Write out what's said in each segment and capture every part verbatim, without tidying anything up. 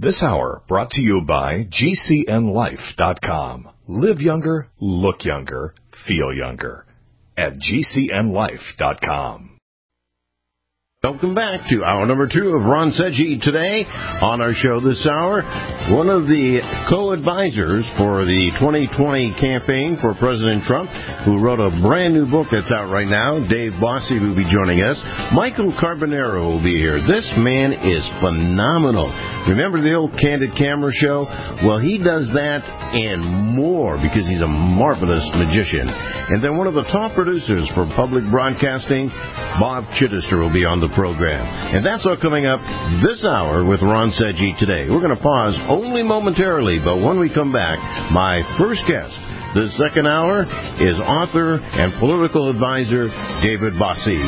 This hour brought to you by G C N life dot com. Live younger, look younger, feel younger at G C N life dot com. Welcome back to hour number two of Ron Seggi Today. On our show this hour, one of the co-advisors for the twenty twenty campaign for President Trump, who wrote a brand new book that's out right now, Dave Bossie, will be joining us. Michael Carbonaro will be here. This man is phenomenal. Remember the old Candid Camera show? Well, he does that and more because he's a marvelous magician. And then one of the top producers for public broadcasting, Bob Chittister, will be on the program. And that's all coming up this hour with Ron Seggi Today. We're going to pause only momentarily, but when we come back, my first guest this second hour is author and political advisor David Bossie.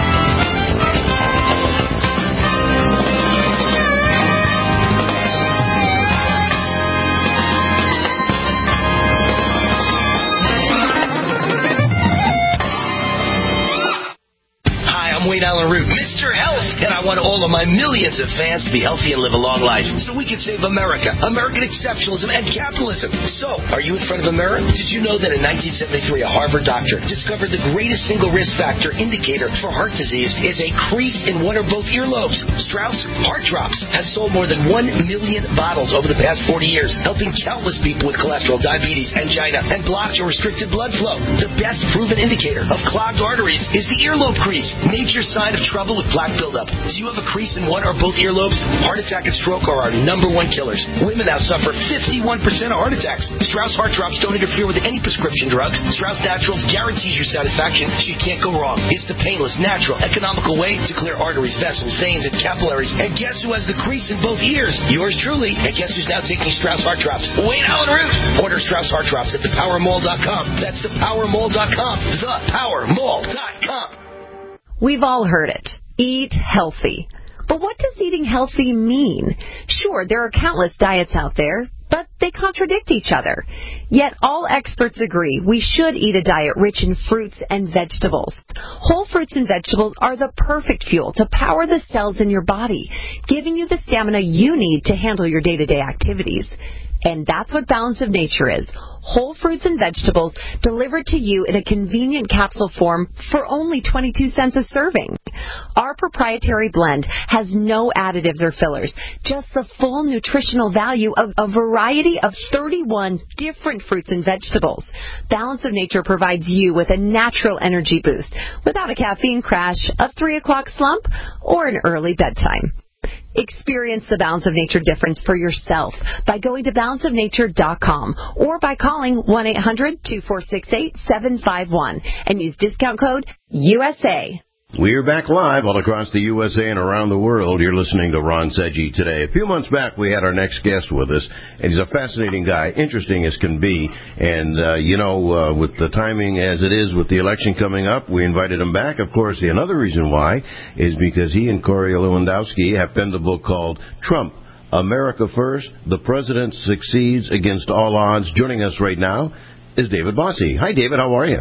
Wayne Allen Root, Mister Health, and I want all of my millions of fans to be healthy and live a long life so we can save America, American exceptionalism, and capitalism. So, are you in front of a mirror? Did you know that in nineteen seventy-three, a Harvard doctor discovered the greatest single risk factor indicator for heart disease is a crease in one or both earlobes? Strauss Heart Drops has sold more than one million bottles over the past forty years, helping countless people with cholesterol, diabetes, angina, and blocked or restricted blood flow. The best proven indicator of clogged arteries is the earlobe crease. Major sign of trouble with plaque buildup. Do you have a crease in one or both earlobes? Heart attack and stroke are our number one killers. Women now suffer fifty-one percent of heart attacks. Strauss Heart Drops don't interfere with any prescription drugs. Strauss Naturals guarantees your satisfaction, so you can't go wrong. It's the painless, natural, economical way to clear arteries, vessels, veins, and capillaries. And guess who has the crease in both ears? Yours truly. And guess who's now taking Strauss Heart Drops? Wayne Allen Root. Order Strauss Heart Drops at the power mall dot com. That's the power mall dot com. the power mall dot com. We've all heard it. Eat healthy. But what does eating healthy mean? Sure, there are countless diets out there, but they contradict each other. Yet all experts agree we should eat a diet rich in fruits and vegetables. Whole fruits and vegetables are the perfect fuel to power the cells in your body, giving you the stamina you need to handle your day-to-day activities. And that's what Balance of Nature is. Whole fruits and vegetables delivered to you in a convenient capsule form for only twenty-two cents a serving. Our proprietary blend has no additives or fillers, just the full nutritional value of a variety of thirty-one different fruits and vegetables. Balance of Nature provides you with a natural energy boost without a caffeine crash, a three o'clock slump, or an early bedtime. Experience the Balance of Nature difference for yourself by going to balance of nature dot com or by calling one eight hundred two four six eight seven five one and use discount code U S A. We're back live all across the U S A and around the world. You're listening to Ron Seggi Today. A few months back, we had our next guest with us, and he's a fascinating guy, interesting as can be. And, uh, you know, uh, with the timing as it is with the election coming up, we invited him back. Of course, the another reason why is because he and Corey Lewandowski have penned a book called Trump, America First, The President Succeeds Against All Odds. Joining us right now is David Bossie. Hi, David. How are you?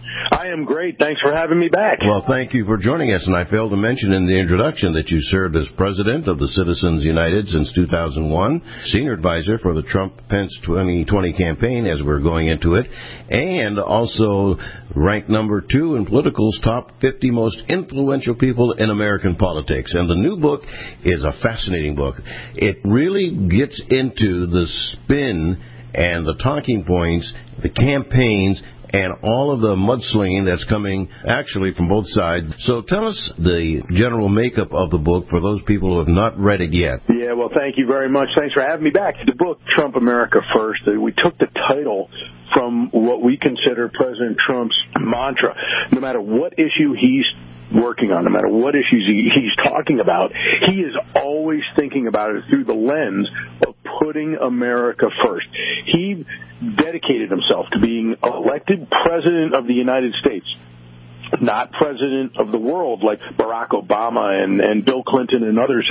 I am great. Thanks for having me back. Well, thank you for joining us. And I failed to mention in the introduction that you served as president of the Citizens United since two thousand one, senior advisor for the Trump-Pence twenty twenty campaign as we're going into it, and also ranked number two in Political's top fifty most influential people in American politics. And the new book is a fascinating book. It really gets into the spin and the talking points, the campaigns, and all of the mudslinging that's coming actually from both sides. So tell us the general makeup of the book for those people who have not read it yet. Yeah, well, thank you very much. Thanks for having me back. The book, Trump, America First, we took the title from what we consider President Trump's mantra. No matter what issue he's working on, no matter what issues he, he's talking about, he is always thinking about it through the lens of putting America first. He dedicated himself to being elected president of the United States, not president of the world like Barack Obama and, and Bill Clinton and others have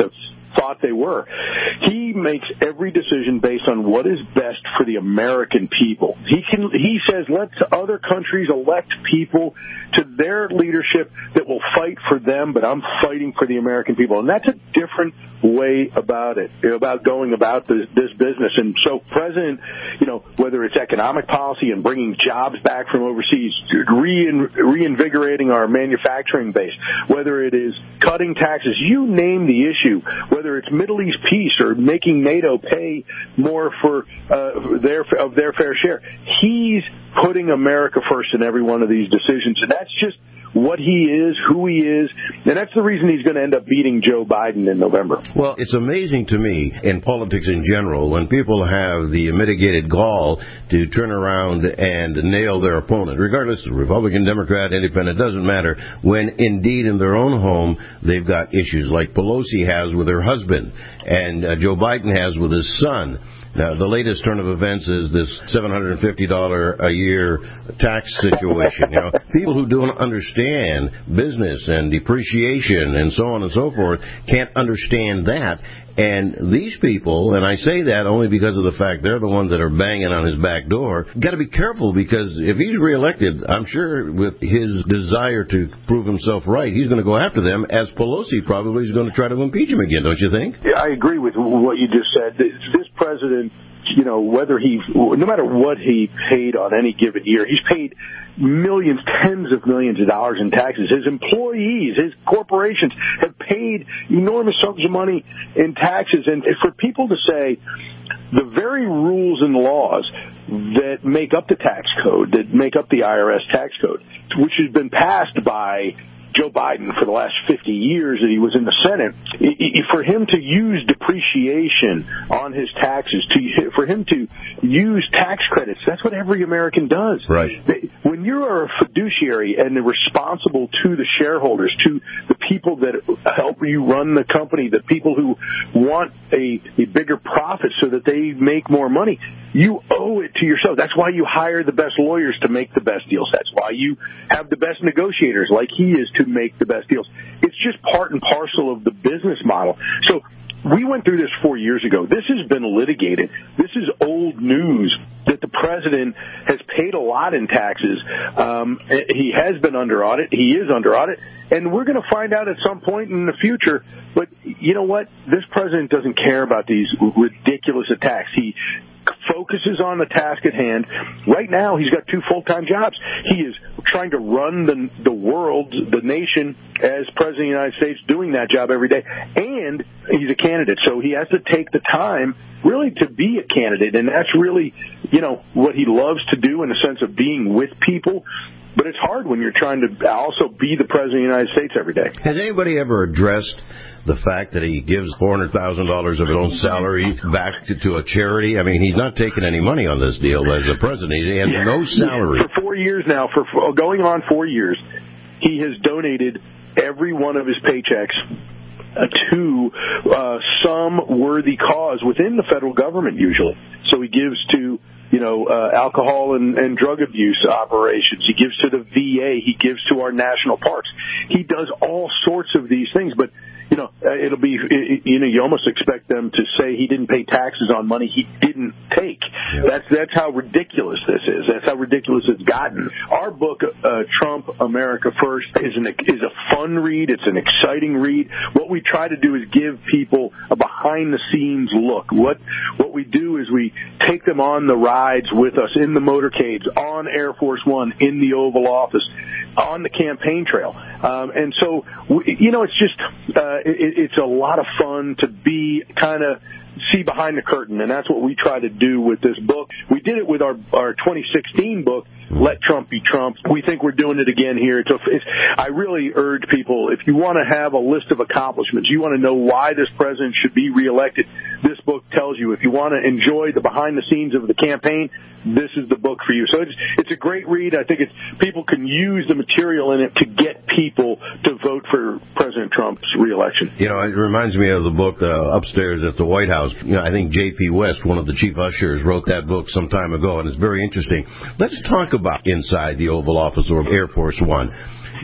thought they were. He makes every decision based on what is best for the American people. He can. He says, let other countries elect people to their leadership that will fight for them, but I'm fighting for the American people. And that's a different way about it, about going about this, this business. And so President, you know, whether it's economic policy and bringing jobs back from overseas, rein, reinvigorating our manufacturing base, whether it is cutting taxes, you name the issue, whether it's Middle East peace or making NATO pay more for uh, their of their fair share, he's putting America first in every one of these decisions. And that's just what he is, who he is, and that's the reason he's going to end up beating Joe Biden in November. Well, it's amazing to me in politics in general when people have the mitigated gall to turn around and nail their opponent, regardless of Republican, Democrat, Independent, doesn't matter, when indeed in their own home they've got issues like Pelosi has with her husband and uh, Joe Biden has with his son. Now, the latest turn of events is this seven hundred fifty dollars a year tax situation. You know, people who don't understand business and depreciation and so on and so forth can't understand that. And these people, and I say that only because of the fact they're the ones that are banging on his back door, got to be careful, because if he's reelected, I'm sure with his desire to prove himself right, he's going to go after them, as Pelosi probably is going to try to impeach him again, don't you think? Yeah, I agree with what you just said. This president, you know, whether he, no matter what he paid on any given year, he's paid millions, tens of millions of dollars in taxes. His employees, his corporations have paid enormous sums of money in taxes. And for people to say the very rules and laws that make up the tax code, that make up the I R S tax code, which has been passed by Joe Biden for the last fifty years that he was in the Senate, for him to use depreciation on his taxes, to for him to use tax credits, that's what every American does. Right. When you are a fiduciary and responsible to the shareholders, to the people that help you run the company, the people who want a, a bigger profit so that they make more money, you owe it to yourself. That's why you hire the best lawyers to make the best deals. That's why you have the best negotiators like he is to make the best deals. It's just part and parcel of the business model. So we went through this four years ago. This has been litigated. This is old news that the president has paid a lot in taxes. Um, he has been under audit. He is under audit. And we're going to find out at some point in the future. But you know what? This president doesn't care about these ridiculous attacks. He focuses on the task at hand. Right now, he's got two full-time jobs. He is trying to run the the world, the nation, as President of the United States, doing that job every day. And he's a candidate, so he has to take the time really to be a candidate. And that's really, you know, what he loves to do in the sense of being with people. But it's hard when you're trying to also be the President of the United States every day. Has anybody ever addressed the fact that he gives four hundred thousand dollars of his own salary back to, to a charity? I mean, he's not taking any money on this deal as a president. He has yeah. no salary. For four years now, for, for going on four years, he has donated every one of his paychecks uh, to uh, some worthy cause within the federal government usually. So he gives to, you know, uh, alcohol and, and drug abuse operations. He gives to the V A. He gives to our national parks. He does all sorts of these things, but you know, it'll be, you know, you almost expect them to say he didn't pay taxes on money he didn't take. Yeah. That's that's how ridiculous this is. That's how ridiculous it's gotten. Our book, uh, Trump America First, is an is a fun read. It's an exciting read. What we try to do is give people a behind the scenes look. What what we do is we take them on the rides with us in the motorcades, on Air Force One, in the Oval Office, on the campaign trail. Um, and so, we, you know, it's just, uh, it, it's a lot of fun to be kind of see behind the curtain. And that's what we try to do with this book. We did it with our, our twenty sixteen book, Let Trump Be Trump. We think we're doing it again here. It's a, it's, I really urge people, if you want to have a list of accomplishments, you want to know why this president should be reelected, this book tells you. If you want to enjoy the behind the scenes of the campaign, this is the book for you. So it's it's a great read. I think it's people can use the material in it to get people to vote for President Trump's reelection. You know, it reminds me of the book uh, Upstairs at the White House. You know, I think J P West, one of the chief ushers, wrote that book some time ago, and it's very interesting. Let's talk about inside the Oval Office or Air Force One.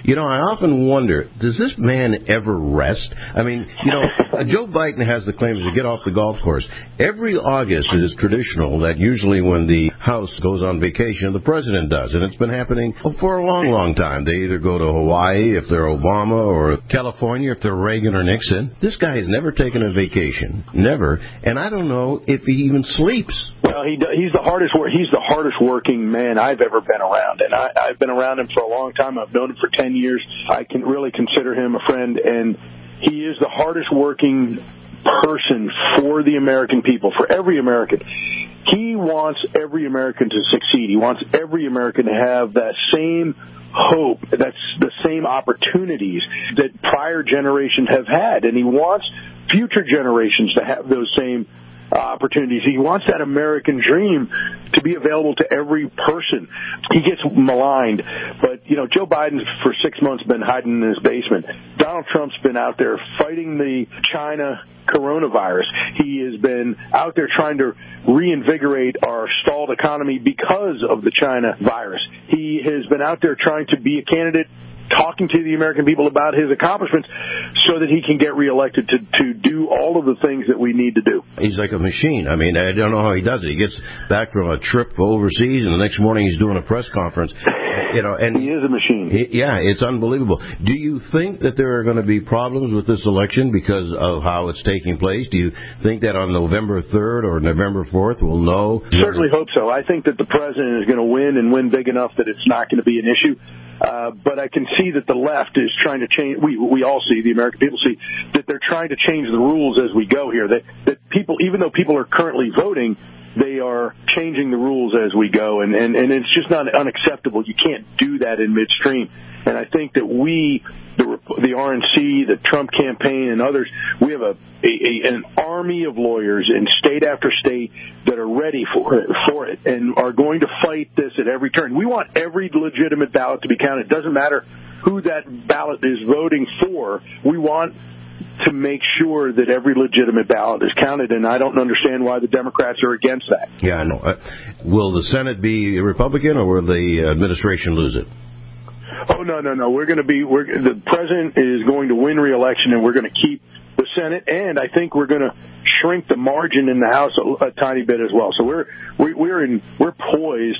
You know, I often wonder, does this man ever rest? I mean, you know, Joe Biden has the claims to get off the golf course. Every August it is traditional that usually when the House goes on vacation, the president does. And it's been happening for a long, long time. They either go to Hawaii if they're Obama or California if they're Reagan or Nixon. This guy has never taken a vacation. Never. And I don't know if he even sleeps. Well, he he's the hardest he's the hardest working man I've ever been around, and I, I've been around him for a long time. I've known him for ten years. I can really consider him a friend, and he is the hardest working person for the American people, for every American. He wants every American to succeed. He wants every American to have that same hope, that's the same opportunities that prior generations have had, and he wants future generations to have those same Uh, opportunities. He wants that American dream to be available to every person. He gets maligned, but, you know, Joe Biden for six months been hiding in his basement. Donald Trump's been out there fighting the China coronavirus. He has been out there trying to reinvigorate our stalled economy because of the China virus. He has been out there trying to be a candidate, talking to the American people about his accomplishments so that he can get reelected to, to do all of the things that we need to do. He's like a machine. I mean, I don't know how he does it. He gets back from a trip overseas, and the next morning he's doing a press conference. You know, and he is a machine. He, yeah, it's unbelievable. Do you think that there are going to be problems with this election because of how it's taking place? Do you think that on November third or November fourth we'll know? Certainly hope so. I think that the president is going to win and win big enough that it's not going to be an issue. Uh, but I can see that the left is trying to change. We we all see, the American people see, that they're trying to change the rules as we go here. That that people, even though people are currently voting, they are changing the rules as we go, and, and, and it's just not unacceptable. You can't do that in midstream. And I think that we, the, the R N C, the Trump campaign, and others, we have a, a, a an army of lawyers in state after state that are ready for it, for it and are going to fight this at every turn. We want every legitimate ballot to be counted. It doesn't matter who that ballot is voting for. We want to make sure that every legitimate ballot is counted, and I don't understand why the Democrats are against that. Yeah, I know. Uh, will the Senate be Republican, or will the administration lose it? Oh, no, no, no. We're going to be, we're, the president is going to win re-election, and we're going to keep the Senate, and I think we're going to shrink the margin in the House a, a tiny bit as well. So we're, we, we're in, we're poised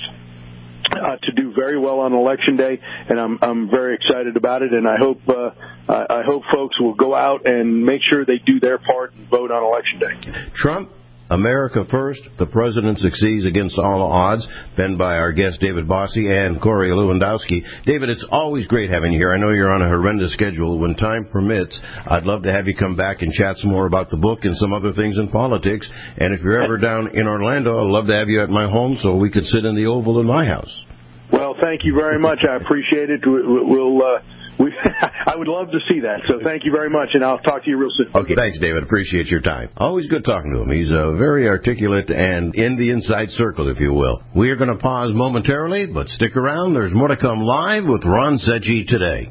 Uh, to do very well on Election Day, and I'm I'm very excited about it. And I hope uh, I hope folks will go out and make sure they do their part and vote on Election Day. Trump, America first. The president succeeds against all odds. Been by our guest David Bossie and Corey Lewandowski. David, it's always great having you here. I know you're on a horrendous schedule. When time permits, I'd love to have you come back and chat some more about the book and some other things in politics. And if you're ever down in Orlando, I'd love to have you at my home so we could sit in the Oval in my house. Well, thank you very much. I appreciate it. We'll. Uh, we, I would love to see that. So thank you very much, and I'll talk to you real soon. Okay, thanks, David. Appreciate your time. Always good talking to him. He's uh, very articulate and in the inside circle, if you will. We are going to pause momentarily, but stick around. There's more to come live with Ron Seggi today.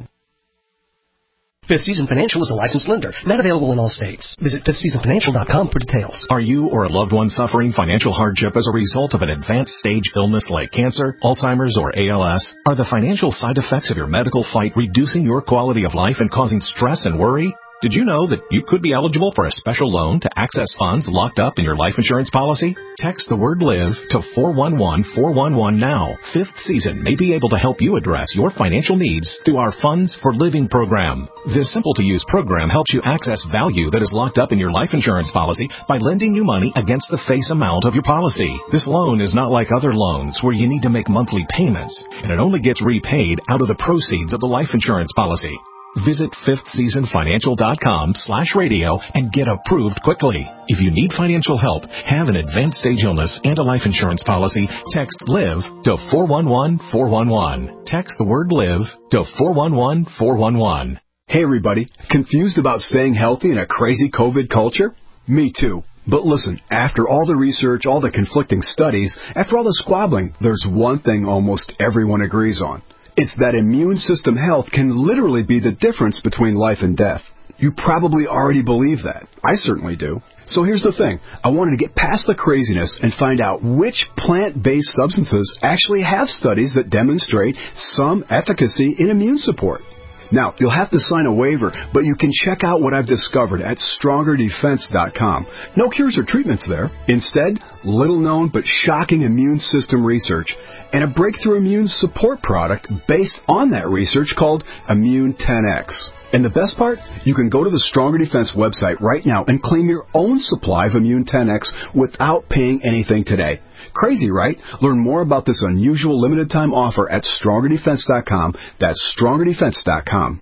Fifth Season Financial is a licensed lender, not available in all states. Visit fifth season financial dot com for details. Are you or a loved one suffering financial hardship as a result of an advanced stage illness like cancer, Alzheimer's, or A L S? Are the financial side effects of your medical fight reducing your quality of life and causing stress and worry? Did you know that you could be eligible for a special loan to access funds locked up in your life insurance policy? Text the word LIVE to four one one four one one now. Fifth Season may be able to help you address your financial needs through our Funds for Living program. This simple-to-use program helps you access value that is locked up in your life insurance policy by lending you money against the face amount of your policy. This loan is not like other loans where you need to make monthly payments, and it only gets repaid out of the proceeds of the life insurance policy. Visit fifth season financial dot com slash radio and get approved quickly. If you need financial help, have an advanced stage illness, and a life insurance policy, text LIVE to four one one four one one. Text the word LIVE to four one one four one one. Hey everybody, confused about staying healthy in a crazy COVID culture? Me too. But listen, after all the research, all the conflicting studies, after all the squabbling, there's one thing almost everyone agrees on. It's that immune system health can literally be the difference between life and death. You probably already believe that. I certainly do. So here's the thing. I wanted to get past the craziness and find out which plant-based substances actually have studies that demonstrate some efficacy in immune support. Now, you'll have to sign a waiver, but you can check out what I've discovered at stronger defense dot com. No cures or treatments there. Instead, little-known but shocking immune system research and a breakthrough immune support product based on that research called Immune ten X. And the best part? You can go to the Stronger Defense website right now and claim your own supply of Immune ten X without paying anything today. Crazy, right? Learn more about this unusual limited-time offer at stronger defense dot com. That's stronger defense dot com.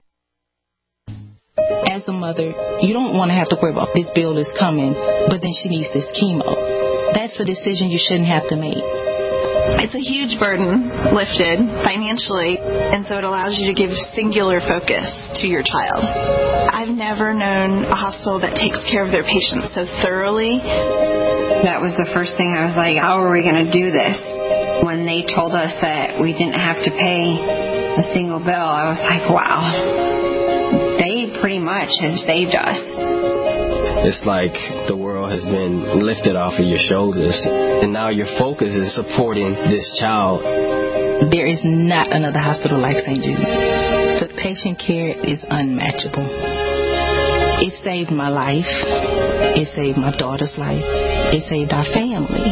As a mother, you don't want to have to worry about this bill is coming, but then she needs this chemo. That's a decision you shouldn't have to make. It's a huge burden lifted financially, and so it allows you to give singular focus to your child. I've never known a hospital that takes care of their patients so thoroughly. That was the first thing I was like, how are we going to do this? When they told us that we didn't have to pay a single bill, I was like, wow. They pretty much have saved us. It's like the world has been lifted off of your shoulders, and now your focus is supporting this child. There is not another hospital like Saint Jude. The patient care is unmatchable. It saved my life. It saved my daughter's life. It saved our family.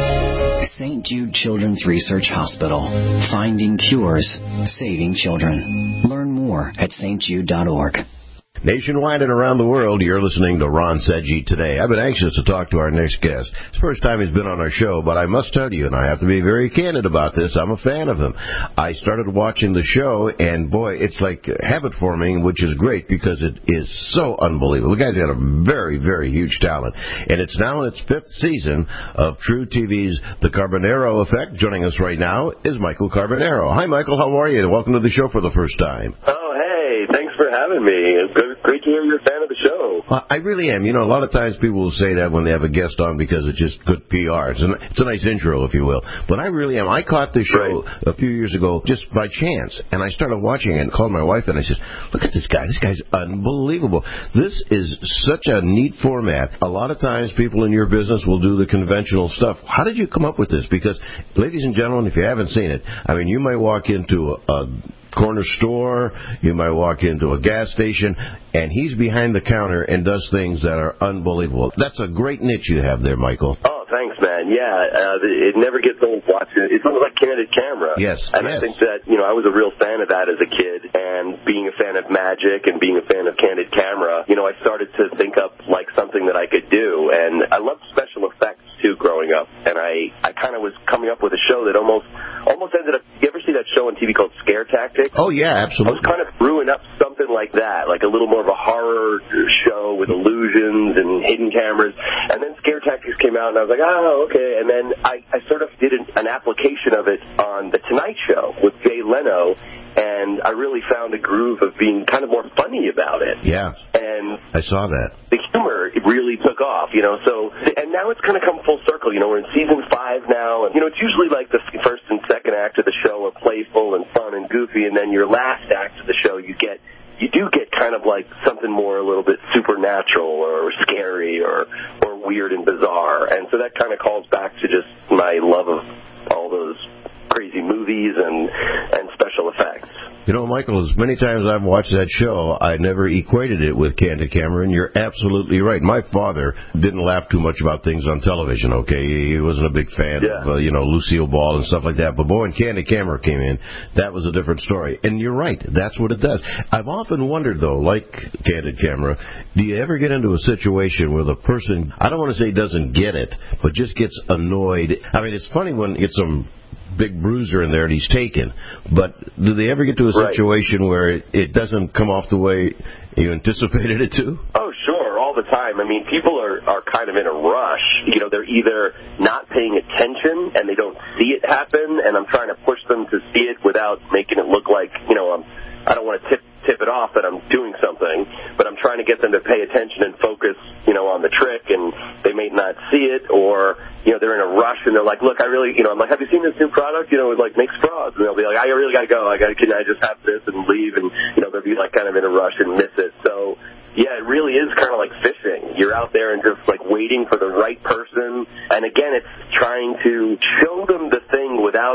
Saint Jude Children's Research Hospital. Finding cures, saving children. Learn more at s t jude dot org. Nationwide and around the world, you're listening to Ron Sedgy Today. I've been anxious to talk to our next guest. It's the first time he's been on our show, but I must tell you, and I have to be very candid about this, I'm a fan of him. I started watching the show, and boy, it's like habit forming, which is great because it is so unbelievable. The guy's got a very, very huge talent, and it's now in its fifth season of True T V's The Carbonaro Effect. Joining us right now is Michael Carbonaro. Hi, Michael. How are you? Welcome to the show for the first time. Oh, hey. Thanks for having me. It's good. Great to hear you're a fan of the show. Uh, I really am. You know, a lot of times people will say that when they have a guest on because it's just good P R. It's a, it's a nice intro, if you will. But I really am. I caught this show right. a few years ago just by chance, and I started watching it and called my wife, and I said, look at this guy. This guy's unbelievable. This is such a neat format. A lot of times people in your business will do the conventional stuff. How did you come up with this? Because, ladies and gentlemen, if you haven't seen it, I mean, you might walk into a, a corner store, you might walk into a gas station, and he's behind the counter and does things that are unbelievable. That's a great niche you have there, Michael. Oh, thanks, man. Yeah, uh, it never gets old watching it. It's almost like Candid Camera. Yes, And yes. I think that, you know, I was a real fan of that as a kid, and being a fan of magic and being a fan of Candid Camera, you know, I started to think up like something that I could do, and I loved special effects, too, growing up, and I, I kind of was coming up with a show that almost almost ended up, you ever see that show on T V called Scare Tactics? Oh, yeah, absolutely. I was kind of brewing up something like that, like a little more of a horror show with illusions and hidden cameras. And then Scare Tactics came out, and I was like, oh, okay. And then I, I sort of did an, an application of it on The Tonight Show with Jay Leno, and I really found a groove of being kind of more funny about it. Yeah. And I saw that. The humor really took off, you know, so, and now it's kind of come full circle, you know, we're in season five now, and, you know, it's usually like the first and second act of the show are playful and fun and goofy, and then your last act of the show, you get, you do get kind of like something more a little bit supernatural or scary or, or weird and bizarre, and so that kind of calls back to just my love of all those crazy movies and, and special effects. You know, Michael, as many times I've watched that show, I never equated it with Candid Camera, and you're absolutely right. My father didn't laugh too much about things on television, okay? He wasn't a big fan yeah. of, uh, you know, Lucille Ball and stuff like that. But, boy, when Candid Camera came in, that was a different story. And you're right. That's what it does. I've often wondered, though, like Candid Camera, do you ever get into a situation where the person, I don't want to say doesn't get it, but just gets annoyed? I mean, it's funny when it's some big bruiser in there and he's taken, but do they ever get to a situation right. where it, it doesn't come off the way you anticipated it to? Oh, sure, all the time. I mean, people are, are kind of in a rush. You know, they're either not paying attention and they don't see it happen, and I'm trying to push them to see it without making it look like, you know, I'm, I don't want to tip tip it off that I'm doing something, but I'm trying to get them to pay attention and focus, you know, on the trick, and they may not see it, or, you know, they're in a rush and they're like, look, I really, you know, I'm like, have you seen this new product? You know, it like makes frauds, and they'll be like, I really got to go. I got, can I just have this and leave? And, you know, they'll be like kind of in a rush and miss it. So, yeah, it really is kind of like fishing. You're out there and just like waiting for the right person, and again, it's trying to show them the thing without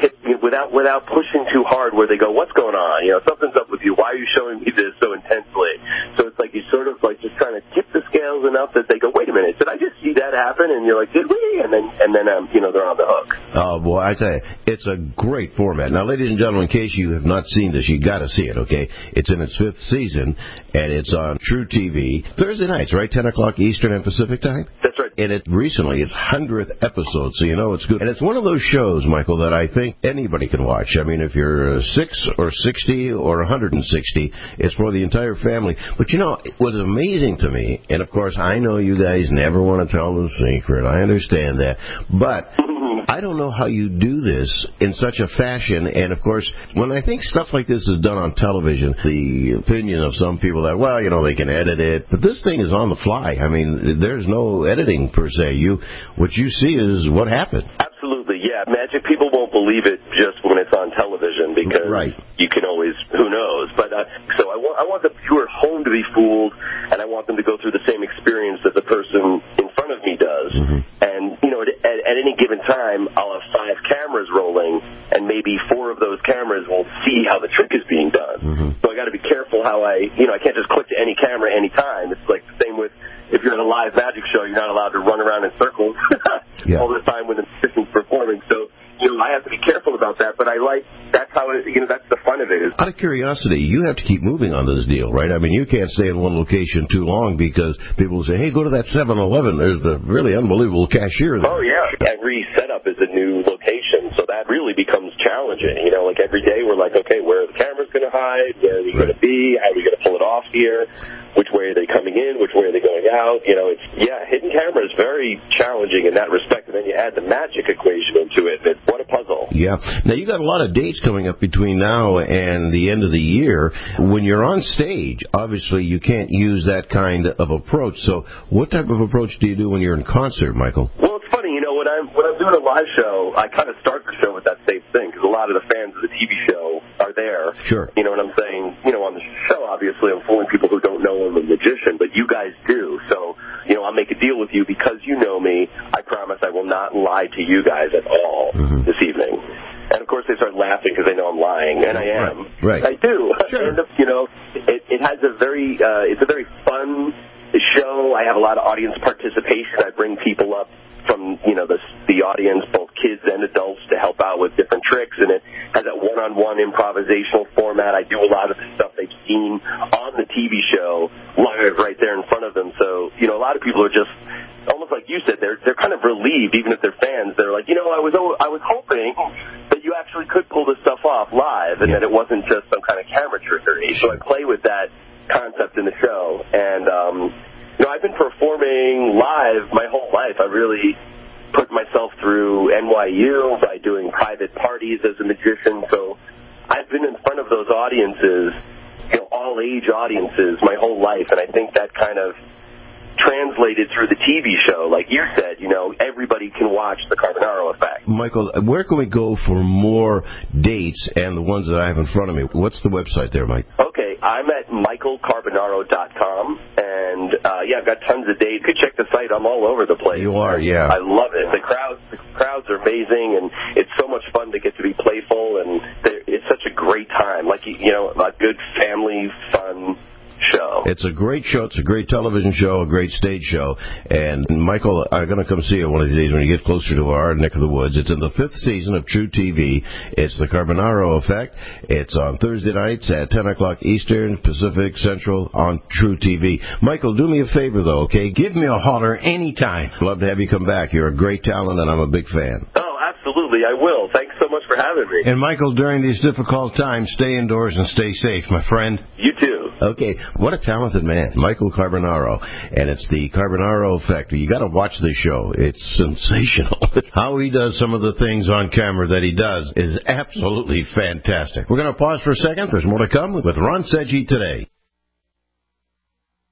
hit without without pushing too hard where they go, what's going on? You know, something's up with you. Why are you showing me this so intensely? So it's like you sort of like just trying to tip the scales enough that they go, wait a minute, did I just see that happen? And you're like, did we? And then, and then um, you know, they're on the hook. Oh, boy, I tell you, it's a great format. Now, ladies and gentlemen, in case you have not seen this, you got to see it, okay? It's in its fifth season, and it's on True T V. Thursday nights, right? ten o'clock Eastern and Pacific time? That's right. And it recently, its hundredth episode, so you know it's good. And it's one of those shows, Michael, that I think anybody can watch. I mean, if you're uh, six or sixty or one hundred sixty, it's for the entire family. But, you know, what's amazing to me, and, of course, I know you guys never want to tell the secret. I understand that. But I don't know how you do this in such a fashion. And, of course, when I think stuff like this is done on television, the opinion of some people that, well, you know, they can edit it. But this thing is on the fly. I mean, there's no editing, per se. You, what you see is what happened. Absolutely, yeah. Magic, people won't believe it just when it's on television because right. you can always, who knows. But uh, so I want, I want the viewer at home to be fooled, and I want them to go through the same experience that the person in front of me does. Mm-hmm. And, you know, at, at any given time, I'll have five cameras rolling, and maybe four of those cameras will see how the trick is being done. Mm-hmm. So I got to be careful how I, you know, I can't just click to any camera any time. It's like the same with, if you're in a live magic show, you're not allowed to run around in circles yeah. all the time when the magician's performing. So, you know, I have to be careful about that, but I like, that's how it, you know, that's the fun of it. Is, out of curiosity, you have to keep moving on this deal, right? I mean, you can't stay in one location too long because people will say, hey, go to that seven eleven. There's the really unbelievable cashier there. Oh, yeah. Every setup is a new location, so that really becomes challenging. You know, like every day we're like, okay, where are the cameras going to hide? Where are they going to be? How are we going to pull it off here? Which way are they coming in? Which way are they going out? You know, it's, yeah, hidden camera is very challenging in that respect, and then you add the magic equation into it. It's, what a puzzle. Yeah. Now, you got a lot of dates coming up between now and the end of the year. When you're on stage, obviously you can't use that kind of approach. So what type of approach do you do when you're in concert, Michael? Well, it's funny, you know, when I'm, when I'm doing a live show, I kind of start the show with that same thing, because a lot of the fans of the T V show are there. Sure. You know what I'm saying? You know, on the show, obviously, I'm fooling people who don't know I'm a magician, but you guys do. So, you know, I'll make a deal with you because you know me. I promise I will not lie to you guys at all mm-hmm. this evening. And, of course, they start laughing because they know I'm lying, and I am. Right. right. I do. Sure. And, you know, it, it has a very, uh, it's a very fun show. I have a lot of audience participation. I bring people up from, you know, the, the audience, both kids and adults, to help out with different tricks, and it has that one-on-one improvisational format. I do a lot of the stuff they've seen on the T V show live right there in front of them. So, you know, a lot of people are just, almost like you said, they're they're kind of relieved, even if they're fans. They're like, you know, I was I was hoping that you actually could pull this stuff off live, and yeah. that it wasn't just some kind of camera trickery. So I play with that concept in the show, and um, you know, I've been performing live my whole life. I really put myself through N Y U by doing private parties as a magician. So I've been in front of those audiences, you know, all age audiences my whole life, and I think that kind of translated through the T V show. Like you said, you know, everybody can watch the Carbonaro Effect. Michael, where can we go for more dates and the ones that I have in front of me? What's the website there, Mike? Okay, I'm at michael carbonaro dot com, and uh, yeah, I've got tons of dates. You could check the site. I'm all over the place. You are, yeah. I love it. The crowds, the crowds are amazing, and it's so much fun to get to be playful, and it's such a great time. Like, you know, a good family fun show. It's a great show. It's a great television show, a great stage show. And, Michael, I'm going to come see you one of these days when you get closer to our neck of the woods. It's in the fifth season of True T V. It's the Carbonaro Effect. It's on Thursday nights at ten o'clock Eastern, Pacific, Central on True T V. Michael, do me a favor, though, okay? Give me a holler anytime. Love to have you come back. You're a great talent, and I'm a big fan. Oh, absolutely. I will. Thanks so much for having me. And, Michael, during these difficult times, stay indoors and stay safe, my friend. You too. Okay, what a talented man, Michael Carbonaro, and it's the Carbonaro Effect. You got to watch this show. It's sensational. How he does some of the things on camera that he does is absolutely fantastic. We're going to pause for a second. There's more to come with Ron Seggi today.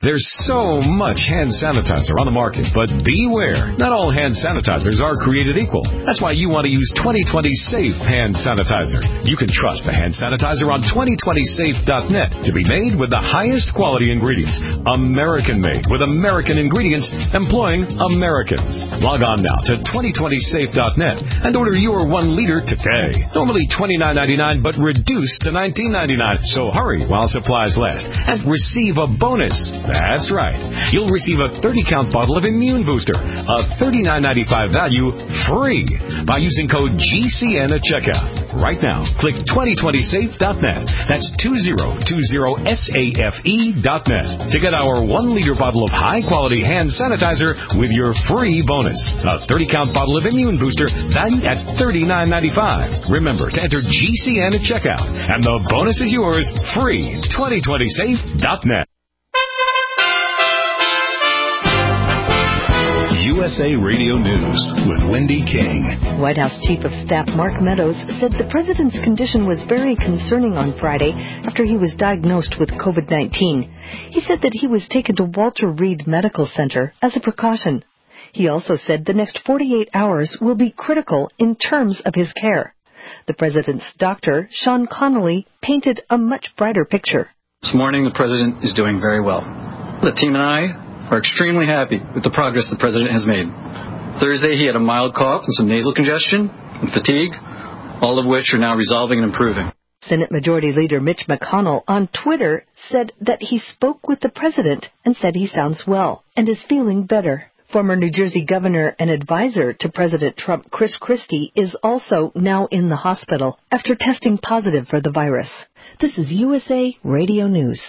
There's so much hand sanitizer on the market, but beware. Not all hand sanitizers are created equal. That's why you want to use twenty twenty Safe Hand Sanitizer. You can trust the hand sanitizer on twenty twenty safe dot net to be made with the highest quality ingredients. American-made with American ingredients employing Americans. Log on now to twenty twenty safe dot net and order your one liter today. Normally twenty-nine ninety-nine, but reduced to nineteen ninety-nine. So hurry while supplies last and receive a bonus. That's right. You'll receive a thirty count bottle of Immune Booster, a thirty-nine ninety-five value, free by using code G C N at checkout. Right now, click twenty twenty safe dot net. That's two zero two zero safe dot net to get our one liter bottle of high-quality hand sanitizer with your free bonus. A thirty count bottle of Immune Booster valued at thirty-nine ninety-five. Remember to enter G C N at checkout, and the bonus is yours free. twenty twenty safe dot net. U S A Radio News with Wendy King. White House Chief of Staff Mark Meadows said the president's condition was very concerning on Friday after he was diagnosed with COVID nineteen. He said that he was taken to Walter Reed Medical Center as a precaution. He also said the next forty-eight hours will be critical in terms of his care. The president's doctor, Sean Connolly, painted a much brighter picture. This morning, the president is doing very well. The team and I are extremely happy with the progress the president has made. Thursday, he had a mild cough and some nasal congestion and fatigue, all of which are now resolving and improving. Senate Majority Leader Mitch McConnell on Twitter said that he spoke with the president and said he sounds well and is feeling better. Former New Jersey governor and advisor to President Trump, Chris Christie, is also now in the hospital after testing positive for the virus. This is U S A Radio News.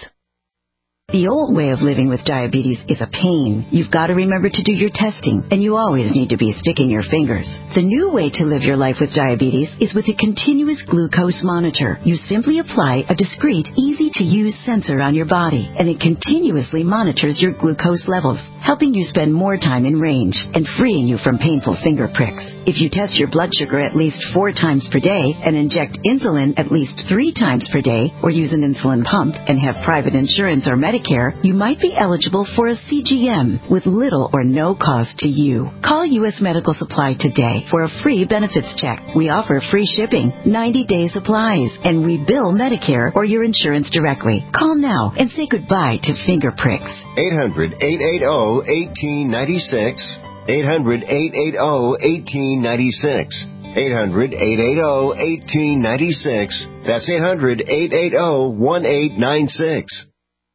The old way of living with diabetes is a pain. You've got to remember to do your testing, and you always need to be sticking your fingers. The new way to live your life with diabetes is with a continuous glucose monitor. You simply apply a discreet, easy-to-use sensor on your body, and it continuously monitors your glucose levels, helping you spend more time in range and freeing you from painful finger pricks. If you test your blood sugar at least four times per day and inject insulin at least three times per day, or use an insulin pump and have private insurance or Medicare, you might be eligible for a C G M with little or no cost to you. Call U S Medical Supply today for a free benefits check. We offer free shipping, ninety-day supplies, and we bill Medicare or your insurance directly. Call now and say goodbye to finger pricks. eight hundred, eight eight zero, one eight nine six. eight hundred, eight eight zero, one eight nine six. eight hundred, eight eight zero, one eight nine six. That's eight hundred, eight eight zero, one eight nine six.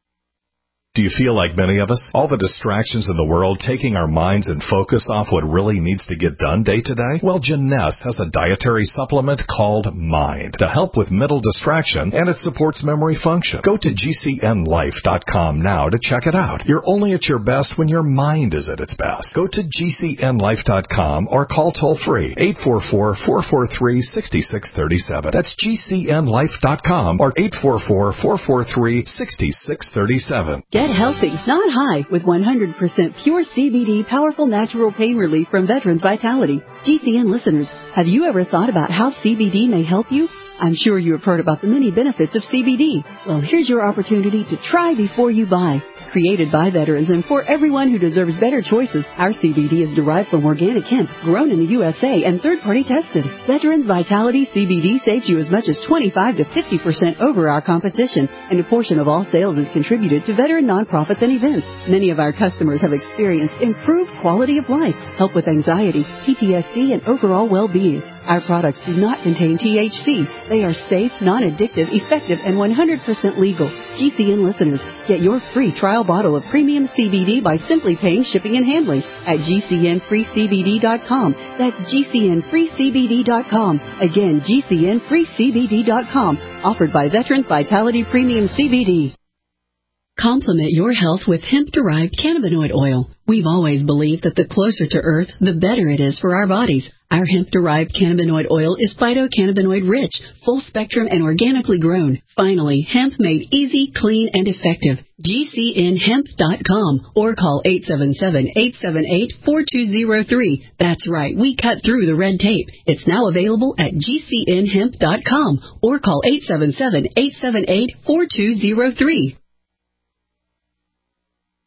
Do you feel like many of us? All the distractions in the world taking our minds and focus off what really needs to get done day to day? Well, Jeunesse has a dietary supplement called Mind to help with mental distraction, and it supports memory function. Go to G C N life dot com now to check it out. You're only at your best when your mind is at its best. Go to G C N life dot com or call toll-free eight four four, four four three, six six three seven. That's G C N life dot com or eight four four, four four three, six six three seven. Get healthy, not high, with one hundred percent pure C B D powerful natural pain relief from Veterans Vitality. G C N listeners, have you ever thought about how C B D may help you? I'm sure you have heard about the many benefits of C B D. Well, here's your opportunity to try before you buy. Created by veterans and for everyone who deserves better choices, our C B D is derived from organic hemp, grown in the U S A and third-party tested. Veterans Vitality C B D saves you as much as twenty-five to fifty percent over our competition, and a portion of all sales is contributed to veteran nonprofits and events. Many of our customers have experienced improved quality of life, help with anxiety, P T S D, and overall well-being. Our products do not contain T H C. They are safe, non-addictive, effective, and one hundred percent legal. G C N listeners, get your free trial bottle of premium C B D by simply paying shipping and handling at G C N free C B D dot com. That's G C N free C B D dot com. Again, G C N free C B D dot com. Offered by Veterans Vitality Premium C B D. Complement your health with hemp-derived cannabinoid oil. We've always believed that the closer to Earth, the better it is for our bodies. Our hemp-derived cannabinoid oil is phytocannabinoid rich, full spectrum, and organically grown. Finally, hemp made easy, clean, and effective. G C N hemp dot com or call eight seven seven, eight seven eight, four two zero three. That's right, we cut through the red tape. It's now available at G C N hemp dot com or call eight seven seven, eight seven eight, four two zero three.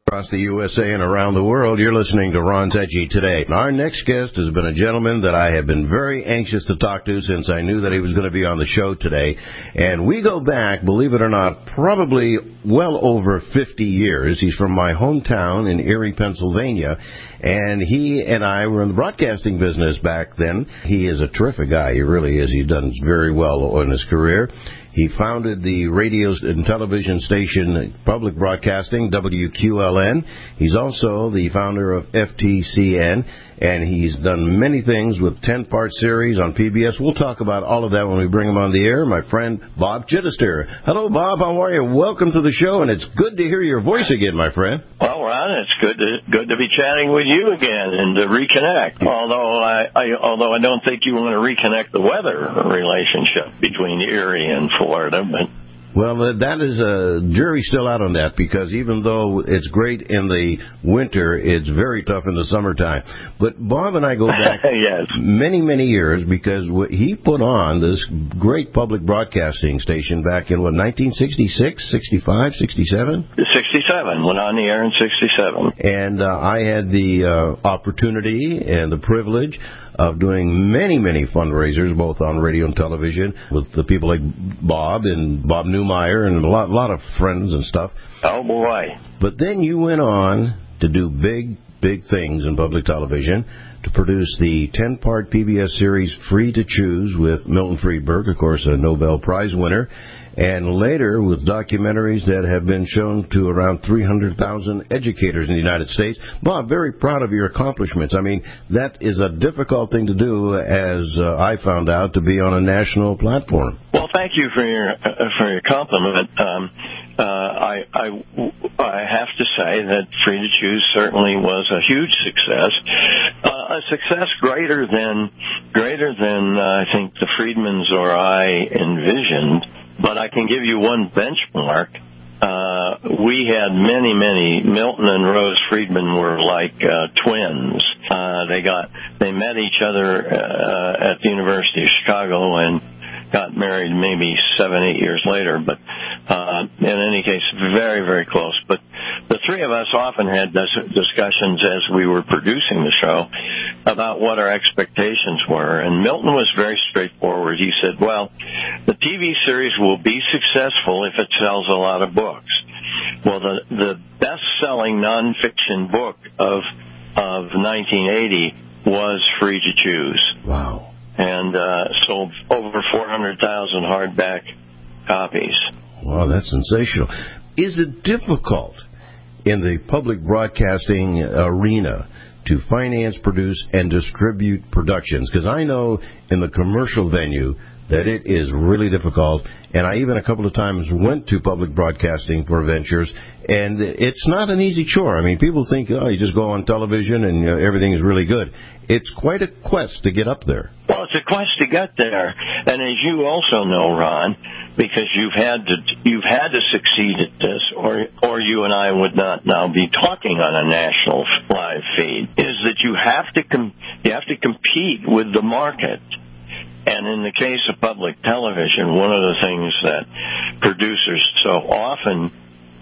Across the U S A and around the world, you're listening to Ron Seggi Today. Our next guest has been a gentleman that I have been very anxious to talk to since I knew that he was going to be on the show today. And we go back, believe it or not, probably well over fifty years. He's from my hometown in Erie, Pennsylvania. And he and I were in the broadcasting business back then. He is a terrific guy. He really is. He's done very well in his career. He founded the radio and television station Public Broadcasting, W Q L N. He's also the founder of F T C N, and he's done many things with ten-part series on P B S. We'll talk about all of that when we bring him on the air. My friend Bob Chittister. Hello, Bob. How are you? Welcome to the show, and it's good to hear your voice again, my friend. Well, Ron, it's good to good to be chatting with you again and to reconnect. Although I, I although I don't think you want to reconnect the weather relationship between Erie and Florida, but. Well, that is a jury's still out on that, because even though it's great in the winter, it's very tough in the summertime. But Bob and I go back yes. many, many years, because he put on this great public broadcasting station back in, what, nineteen sixty-six, sixty-five, sixty-seven? sixty-seven, went on the air in sixty-seven. And uh, I had the uh, opportunity and the privilege of doing many, many fundraisers, both on radio and television, with the people like Bob and Bob Newmeyer and a lot, lot of friends and stuff. Oh, boy. But then you went on to do big, big things in public television, to produce the ten-part P B S series Free to Choose with Milton Friedberg, of course, a Nobel Prize winner, and later with documentaries that have been shown to around three hundred thousand educators in the United States. Bob, very proud of your accomplishments. I mean, that is a difficult thing to do, as uh, I found out, to be on a national platform. Well, thank you for your uh, for your compliment. Um, uh, I, I I have to say that Free to Choose certainly was a huge success, uh, a success greater than greater than uh, I think the Friedmans or I envisioned. But I can give you one benchmark. Uh, we had many, many, Milton and Rose Friedman were like uh, twins. Uh, they got, they met each other uh, at the University of Chicago and got married maybe seven, eight years later. But uh, in any case, very, very close. But the three of us often had dis- discussions as we were producing the show about what our expectations were. And Milton was very straightforward. He said, well, the T V series will be successful if it sells a lot of books. Well, the, the best-selling nonfiction book of of nineteen eighty was Free to Choose. Wow. And uh, sold over four hundred thousand hardback copies. Wow, that's sensational. Is it difficult in the public broadcasting arena to finance, produce, and distribute productions? Because I know in the commercial venue that it is really difficult, and I even a couple of times went to public broadcasting for ventures, and it's not an easy chore. I mean, people think, oh, you just go on television and you know, everything is really good. It's quite a quest to get up there. Well, it's a quest to get there, and as you also know, Ron, because you've had to you've had to succeed at this, or or you and I would not now be talking on a national live feed, is that you have to com- you have to compete with the market. And in the case of public television, one of the things that producers so often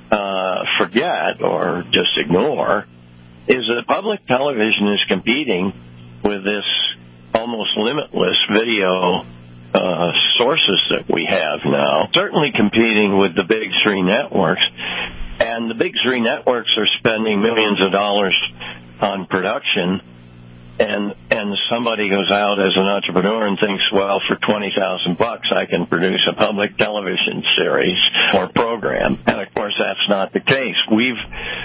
uh, forget or just ignore is that public television is competing with this almost limitless video uh, sources that we have now, certainly competing with the big three networks. And the big three networks are spending millions of dollars on production. And and somebody goes out as an entrepreneur and thinks, well, for twenty thousand bucks, I can produce a public television series or program. And of course, that's not the case. We've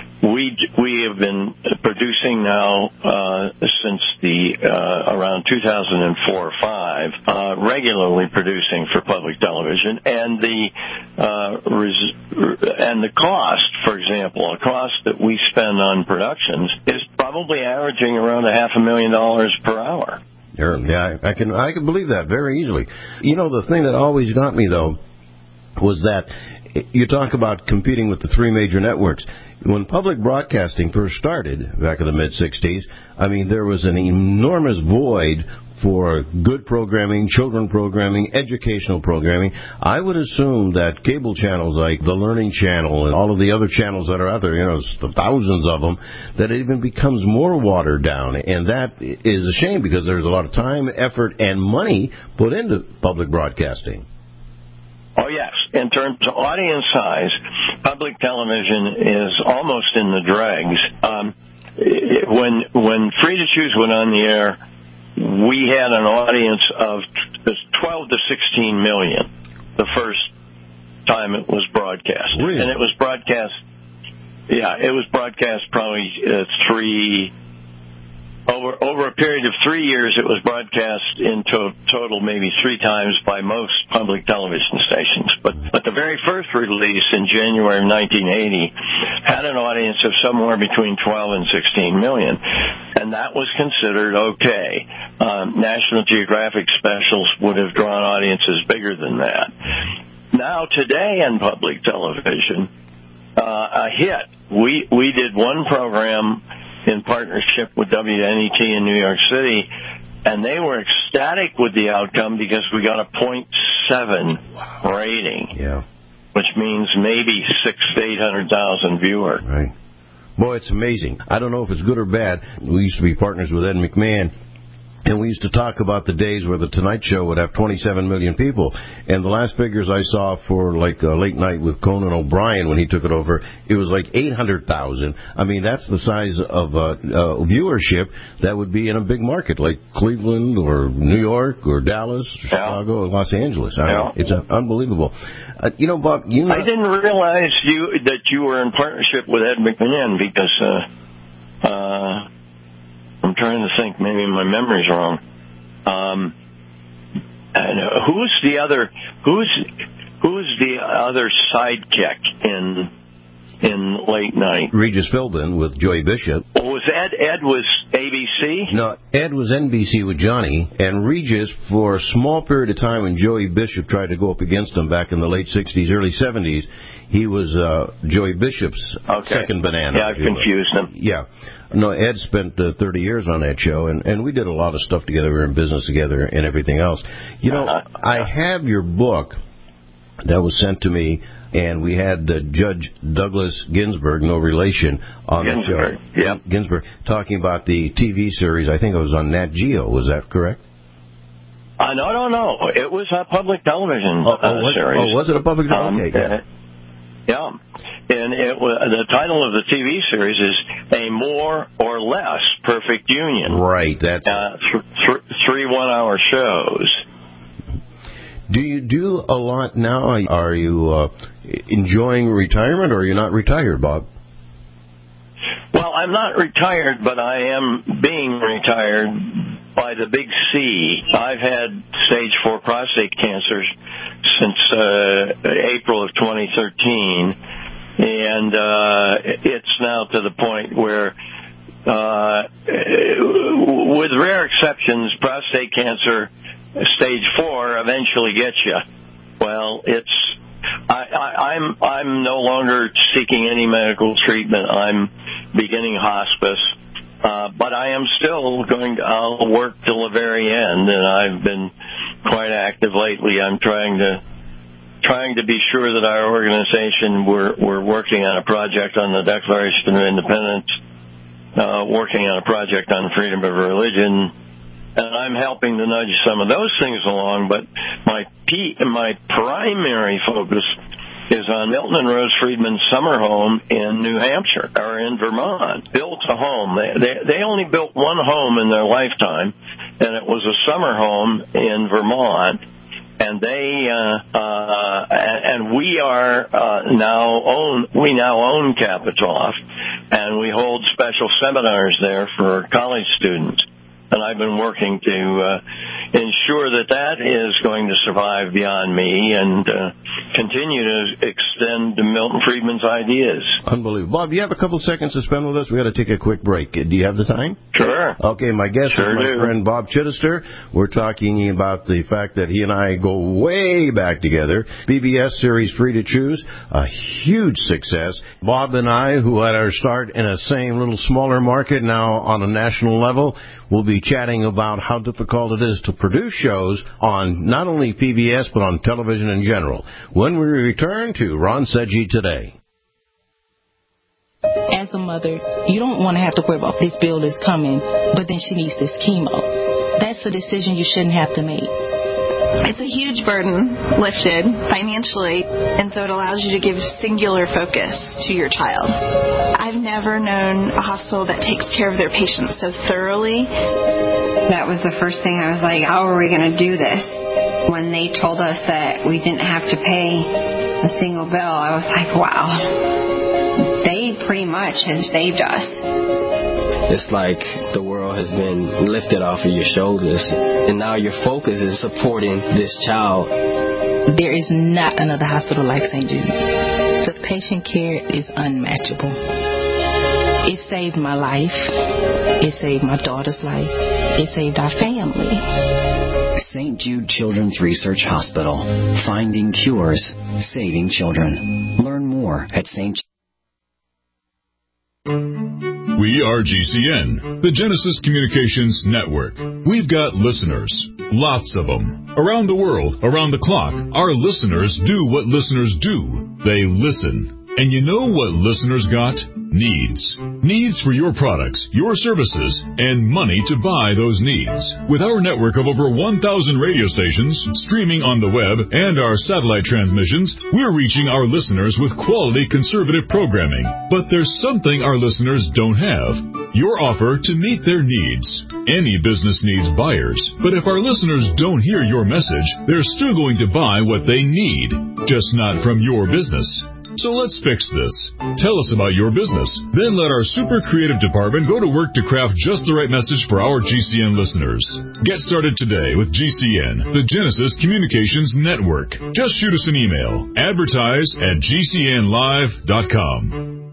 we we have been producing now uh, since the uh, around two thousand four or five, uh, regularly producing for public television, and the uh, res- and the cost, for example, a cost that we spend on productions is probably averaging around a half a million dollars per hour. Yeah, I can I can believe that very easily. You know, the thing that always got me, though, was that you talk about competing with the three major networks. when public broadcasting first started back in the mid-sixties, I mean, there was an enormous void for good programming, children programming, educational programming. I would assume that cable channels like the Learning Channel and all of the other channels that are out there, you know, the thousands of them, that it even becomes more watered down. And that is a shame because there's a lot of time, effort, and money put into public broadcasting. Oh, yes. In terms of audience size, public television is almost in the dregs. Um, when, when Free to Choose went on the air, we had an audience of twelve to sixteen million the first time it was broadcast. Really? And it was broadcast, yeah, it was broadcast probably uh, three, over over a period of three years, it was broadcast in to- total maybe three times by most public television stations. But, but the very first release in January of nineteen eighty had an audience of somewhere between twelve and sixteen million. And that was considered okay. Um, National Geographic specials would have drawn audiences bigger than that. Now, today in public television, uh, a hit. We we did one program in partnership with W N E T in New York City, and they were ecstatic with the outcome because we got a point seven rating, yeah, which means maybe six to eight hundred thousand viewers. Right. Boy, it's amazing. I don't know if it's good or bad. We used to be partners with Ed McMahon, and we used to talk about the days where the Tonight Show would have twenty-seven million people. And the last figures I saw for, like, uh, Late Night with Conan O'Brien when he took it over, it was like eight hundred thousand. I mean, that's the size of uh, uh, viewership that would be in a big market like Cleveland or New York or Dallas, or Chicago, or Los Angeles. I mean, Yeah. it's uh, unbelievable. Uh, you know, Bob, you know... I didn't realize you that you were in partnership with Ed McMahon because uh, uh, I'm trying to think. Maybe my memory's wrong. Um, and uh, who's the other? Who's who's the other sidekick in in Late Night? Regis Philbin with Joey Bishop. Oh, was Ed? Ed was A B C? No, Ed was N B C with Johnny, and Regis, for a small period of time when Joey Bishop tried to go up against him back in the late sixties, early seventies, he was uh, Joey Bishop's okay. second banana. Yeah, I've confused him. Yeah. No, Ed spent uh, thirty years on that show, and, and we did a lot of stuff together. We were in business together and everything else. You know, Uh-huh. I have your book that was sent to me, and we had uh, Judge Douglas Ginsburg, no relation, on Ginsburg, the show. yeah. Ginsburg, talking about the T V series. I think it was on Nat Geo. Was that correct? Uh, no, no, no. It was a public television Oh, uh, oh, was, series. oh, was it a public Um, television? Okay, yeah. uh, Yeah, and it was, the title of the T V series is A More or Less Perfect Union. Right, that's uh, th- th- three one-hour shows. Do you do a lot now? Are you uh, enjoying retirement, or are you not retired, Bob? Well, I'm not retired, but I am being retired by the big C. I've had stage four prostate cancer since uh, April of twenty thirteen, and uh, it's now to the point where, uh, with rare exceptions, prostate cancer stage four eventually gets you. Well, it's I, I, I'm I'm no longer seeking any medical treatment. I'm beginning hospice. Uh, but I am still going to, I'll work till the very end, and I've been quite active lately. I'm trying to, trying to be sure that our organization, we're, we're working on a project on the Declaration of Independence, uh, working on a project on freedom of religion, and I'm helping to nudge some of those things along, but my P, my primary focus is on Milton and Rose Friedman's summer home in New Hampshire, or in Vermont. Built a home. They, they, they only built one home in their lifetime, and it was a summer home in Vermont. And they, uh, uh, and we are, uh, now own, we now own Kapitoff, and we hold special seminars there for college students. And I've been working to uh, ensure that that is going to survive beyond me. And uh, continue to extend Milton Friedman's ideas. Unbelievable. Bob, you have a couple seconds to spend with us? We've got to take a quick break. Do you have the time? Sure. Okay, my guest sure is my do. friend Bob Chittister. We're talking about the fact that he and I go way back together. B B S series Free to Choose, a huge success. Bob and I, who had our start in a same little smaller market, now on a national level, will be chatting about how difficult it is to produce shows on not only P B S, but on television in general. When we return to Ron Seggi Today. As a mother, you don't want to have to worry about this bill is coming, but then she needs this chemo. That's a decision you shouldn't have to make. It's a huge burden lifted financially, and so it allows you to give singular focus to your child. I've never known a hospital that takes care of their patients so thoroughly. That was the first thing I was like, how are we going to do this? When they told us that we didn't have to pay a single bill, I was like, wow. They pretty much have saved us. It's like the world has been lifted off of your shoulders, and now your focus is supporting this child. There is not another hospital like Saint Jude. The patient care is unmatchable. It saved my life. It saved my daughter's life. It saved our family. Saint Jude Children's Research Hospital. Finding cures, saving children. Learn more at Saint Jude. We are G C N, the Genesis Communications Network. We've got listeners, lots of them. Around the world, around the clock, our listeners do what listeners do. They listen. And you know what listeners got? Needs. Needs for your products, your services, and money to buy those needs. With our network of over one thousand radio stations, streaming on the web, and our satellite transmissions, we're reaching our listeners with quality conservative programming. But there's something our listeners don't have. Your offer to meet their needs. Any business needs buyers, but if our listeners don't hear your message, they're still going to buy what they need, just not from your business. So let's fix this. Tell us about your business. Then let our super creative department go to work to craft just the right message for our G C N listeners. Get started today with G C N, the Genesis Communications Network. Just shoot us an email. Advertise at G C N live dot com.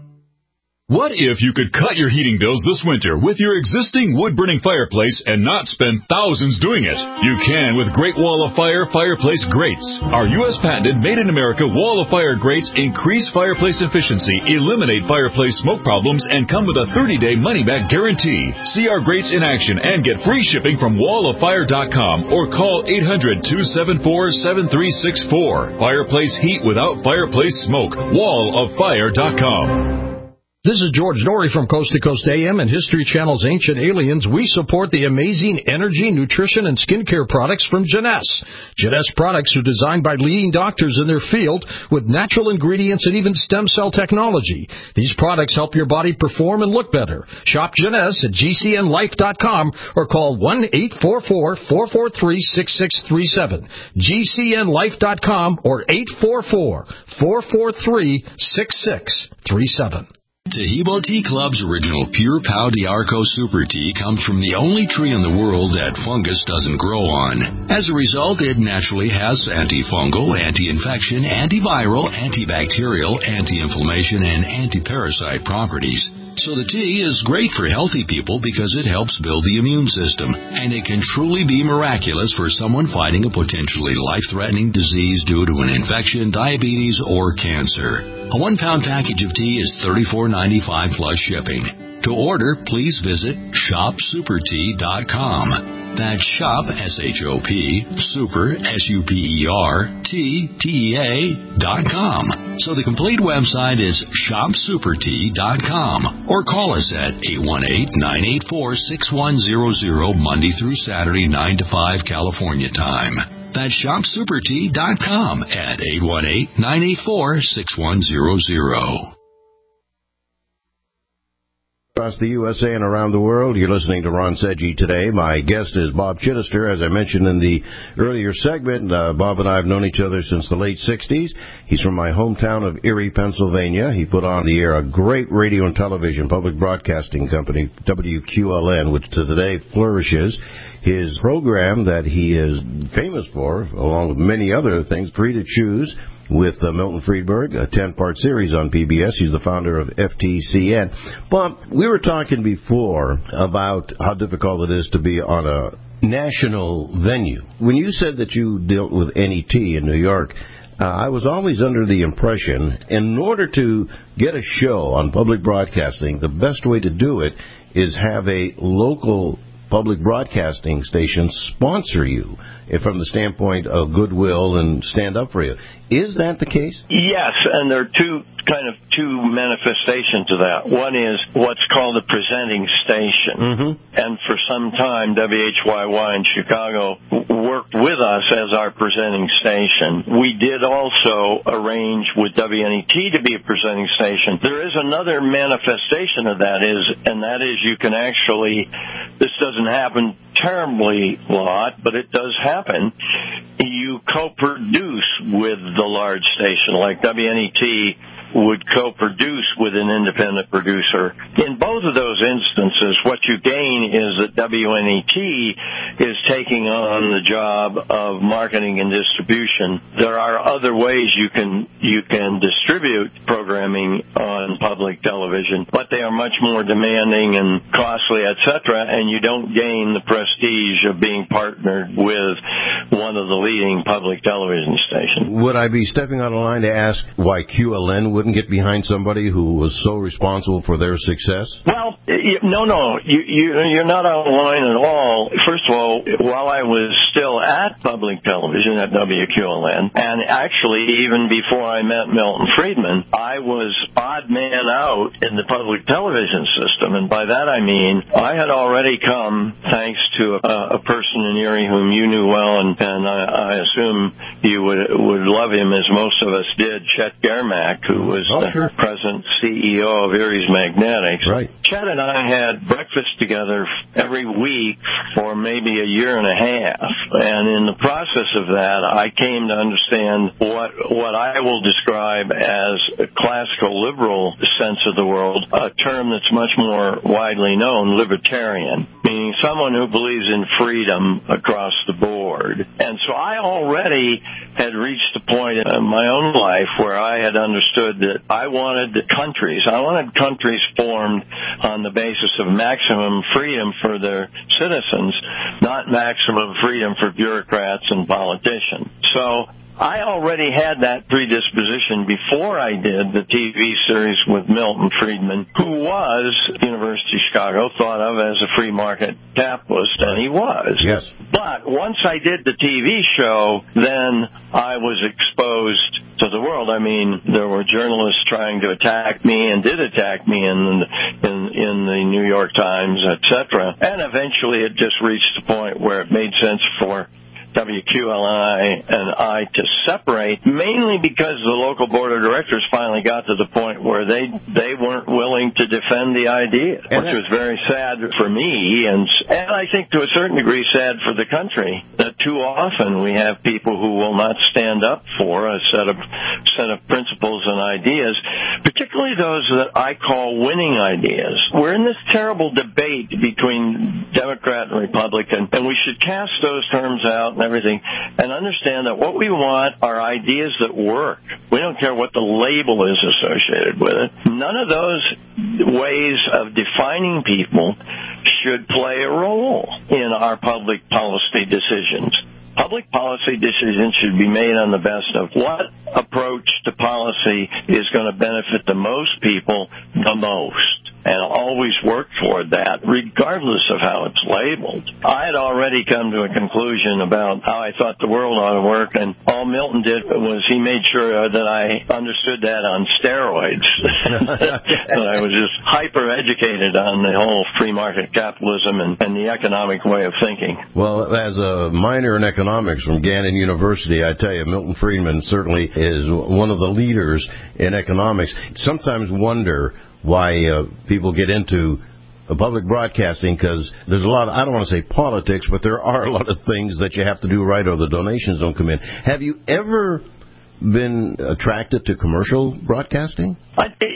What if you could cut your heating bills this winter with your existing wood-burning fireplace and not spend thousands doing it? You can with Great Wall of Fire Fireplace Grates. Our U S patented made-in-America Wall of Fire grates increase fireplace efficiency, eliminate fireplace smoke problems, and come with a thirty-day money-back guarantee. See our grates in action and get free shipping from wall of fire dot com or call eight hundred, two seven four, seven three six four. Fireplace heat without fireplace smoke. wall of fire dot com. This is George Norrie from Coast to Coast A M and History Channel's Ancient Aliens. We support the amazing energy, nutrition, and skincare products from Jeunesse. Jeunesse products are designed by leading doctors in their field with natural ingredients and even stem cell technology. These products help your body perform and look better. Shop Jeunesse at G C N life dot com or call one eight four four, four four three, six six three seven. G C N life dot com or eight four four, four four three, six six three seven. Tahibo Tea Club's original Pure Pau d'Arco Super Tea comes from the only tree in the world that fungus doesn't grow on. As a result, it naturally has antifungal, anti-infection, antiviral, antibacterial, anti-inflammation, and anti-parasite properties. So the tea is great for healthy people because it helps build the immune system, and it can truly be miraculous for someone fighting a potentially life-threatening disease due to an infection, diabetes, or cancer. A one-pound package of tea is thirty-four ninety-five plus shipping. To order, please visit shop super tea dot com. That's shop, S H O P, super, S U P E R, T, T E A, dot com. So the complete website is shop super tea dot com. Or call us at eight one eight, nine eight four, six one zero zero, Monday through Saturday, nine to five, California time. That's shop super tea dot com at eight one eight, nine eight four, six one zero zero. Across the U S A and around the world, you're listening to Ron Seggi Today. My guest is Bob Chittister. As I mentioned in the earlier segment, uh, Bob and I have known each other since the late sixties. He's from my hometown of Erie, Pennsylvania. He put on the air a great radio and television public broadcasting company, W Q L N, which today flourishes. his program that he is famous for, along with many other things, Free to Choose, with uh, Milton Friedberg, a ten-part series on P B S. He's the founder of F T C N. Bob, we were talking before about how difficult it is to be on a national venue. When you said that you dealt with N E T in New York, uh, I was always under the impression, in order to get a show on public broadcasting, the best way to do it is have a local public broadcasting station sponsor you from the standpoint of goodwill and stand up for you. Is that the case? Yes, and there are two kind of two manifestations of that. One is what's called a presenting station. Mm-hmm. And for some time, W H Y Y in Chicago worked with us as our presenting station. We did also arrange with W N E T to be a presenting station. There is another manifestation of that, is, and that is you can actually, this doesn't happen terribly a lot, but it does happen. You co-produce with the large station, like W N E T would co-produce with an independent producer. In both of those instances, what you gain is that W N E T is taking on the job of marketing and distribution. There are other ways you can you can distribute programming on public television, but they are much more demanding and costly, et cetera, and you don't gain the prestige of being partnered with one of the leading public television stations. Would I be stepping out of line to ask why Q L N wouldn't get behind somebody who was so responsible for their success? Well, no, no, you, you, you're not out of line at all. First of all, while I was still at public television at W Q L N, and actually even before I met Milton Friedman, I was odd man out in the public television system, and by that I mean I had already come, thanks to a, a person in Erie whom you knew well, and, and I, I assume you would would love him as most of us did, Chet Germack, who was oh, the sure. present C E O of Erie's Magnetics. Right. Chet and I had breakfast together every week for maybe a year and a half, and in the process of that, I came to understand what what I will describe as a classical liberal sense of the world, a term that's much more widely known, libertarian, meaning someone who believes in freedom across the board. And so I already had reached a point in my own life where I had understood that I wanted countries, I wanted countries formed on the basis of maximum freedom for their citizens, not maximum freedom for bureaucrats and politicians. So I already had that predisposition before I did the T V series with Milton Friedman, who was, University of Chicago, thought of as a free market capitalist, and he was. Yes. But once I did the T V show, then I was exposed to the world. I mean, there were journalists trying to attack me and did attack me in in, in the New York Times, et cetera. And eventually it just reached a point where it made sense for W Q L N and I to separate, mainly because the local board of directors finally got to the point where they they weren't willing to defend the idea, and which was very sad for me, and and I think to a certain degree sad for the country, that too often we have people who will not stand up for a set of set of principles and ideas, particularly those that I call winning ideas. We're in this terrible debate between Democrat and Republican, and we should cast those terms out and everything, and understand that what we want are ideas that work. We don't care what the label is associated with it. None of those ways of defining people should play a role in our public policy decisions. Public policy decisions should be made on the best of what approach to policy is going to benefit the most people the most, and always work toward that, regardless of how it's labeled. I had already come to a conclusion about how I thought the world ought to work, and all Milton did was he made sure that I understood that on steroids, that I was just hyper-educated on the whole free market capitalism and, and the economic way of thinking. Well, as a minor in economics from Gannon University, I tell you, Milton Friedman certainly is one of the leaders in economics. Sometimes wonder why uh, people get into uh, public broadcasting, because there's a lot of, I don't want to say politics, but there are a lot of things that you have to do right or the donations don't come in. Have you ever been attracted to commercial broadcasting? I,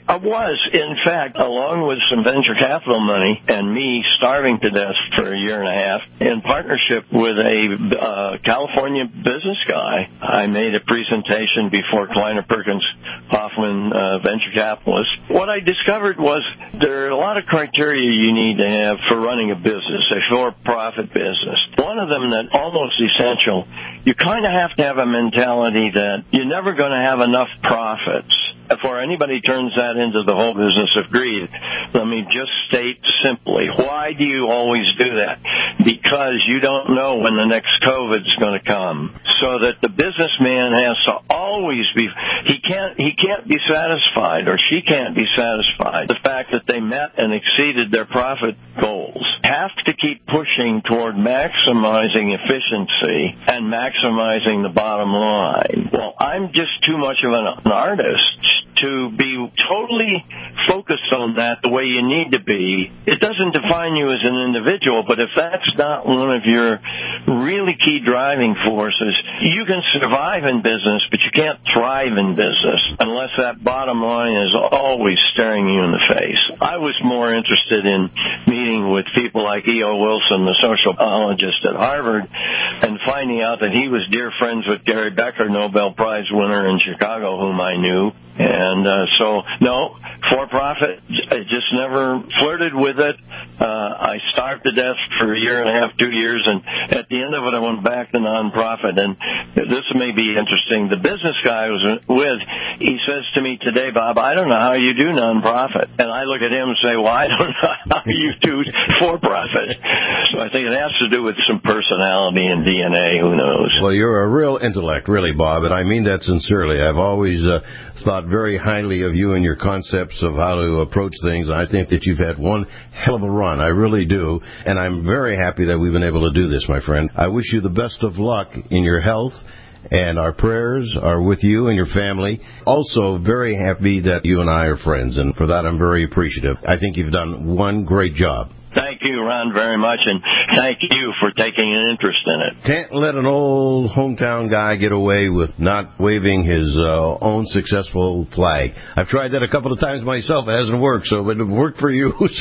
I was, in fact, along with some venture capital money and me starving to death for a year and a half, in partnership with a uh, California business guy, I made a presentation before Kleiner Perkins Hoffman uh, venture capitalists. What I discovered was there are a lot of criteria you need to have for running a business, a for-profit business. One of them that almost essential, you kind of have to have a mentality that you're never going to have enough profits. Before anybody turns that into the whole business of greed, let me just state simply, why do you always do that? Because you don't know when the next COVID's going to come. So that the businessman has to always be, he can't, he can't be satisfied, or she can't be satisfied. The fact that they met and exceeded their profit goals. Have to keep pushing toward maximizing efficiency and maximizing the bottom line. Well, I'm just too much of an, an artist to be totally focused on that the way you need to be. It doesn't define you as an individual, but if that's not one of your really key driving forces, you can survive in business, but you can't thrive in business unless that bottom line is always staring you in the face. I was more interested in meeting with people like E O Wilson, the sociologist at Harvard, and finding out that he was dear friends with Gary Becker, Nobel Prize winner in Chicago, whom I knew. And uh, so, no, for-profit, I just never flirted with it. Uh, I starved to death for a year and a half, two years, and at the end of it, I went back to nonprofit. And this may be interesting. The business guy I was with, he says to me today, Bob, I don't know how you do nonprofit. And I look at him and say, well, I don't know how you do for-profit. So I think it has to do with some personality and D N A. Who knows? Well, you're a real intellect, really, Bob, and I mean that sincerely. I've always uh, thought very highly of you and your concepts of how to approach things. I think that you've had one hell of a run. I really do. And I'm very happy that we've been able to do this, my friend. I wish you the best of luck in your health, and our prayers are with you and your family. Also, very happy that you and I are friends, and for that I'm very appreciative. I think you've done one great job. Thank you, Ron, very much, and thank you for taking an interest in it. Can't let an old hometown guy get away with not waving his uh, own successful flag. I've tried that a couple of times myself. It hasn't worked, so it worked for you. So